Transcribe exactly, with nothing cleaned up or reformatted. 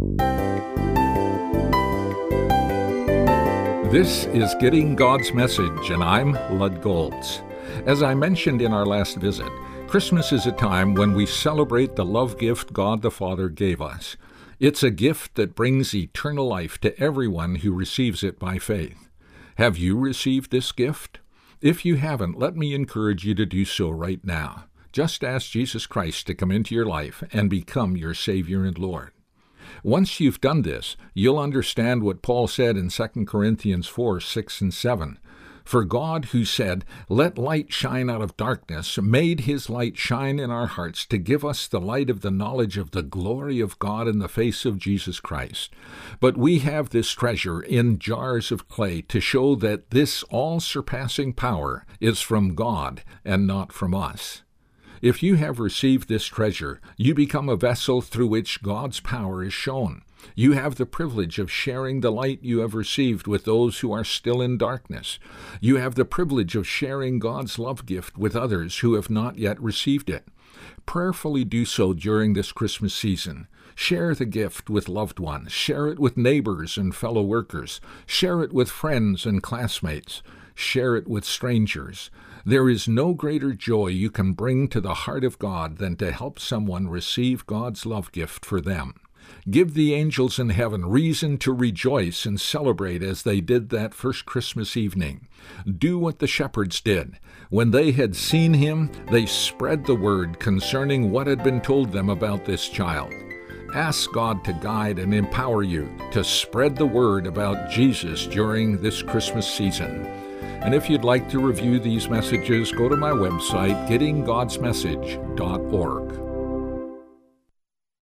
This is Getting God's Message, and I'm Lud Golds. As I mentioned in our last visit, Christmas is a time when we celebrate the love gift God the Father gave us. It's a gift that brings eternal life to everyone who receives it by faith. Have you received this gift? If you haven't, let me encourage you to do so right now. Just ask Jesus Christ to come into your life and become your Savior and Lord. Once you've done this, you'll understand what Paul said in Second Corinthians four, six, and seven. For God, who said, "Let light shine out of darkness," made his light shine in our hearts to give us the light of the knowledge of the glory of God in the face of Jesus Christ. But we have this treasure in jars of clay to show that this all-surpassing power is from God and not from us. If you have received this treasure, you become a vessel through which God's power is shown. You have the privilege of sharing the light you have received with those who are still in darkness. You have the privilege of sharing God's love gift with others who have not yet received it. Prayerfully do so during this Christmas season. Share the gift with loved ones. Share it with neighbors and fellow workers. Share it with friends and classmates. Share it with strangers. There is no greater joy you can bring to the heart of God than to help someone receive God's love gift for them. Give the angels in heaven reason to rejoice and celebrate as they did that first Christmas evening. Do what the shepherds did. When they had seen him, they spread the word concerning what had been told them about this child. Ask God to guide and empower you to spread the word about Jesus during this Christmas season. And if you'd like to review these messages, go to my website, getting gods message dot org.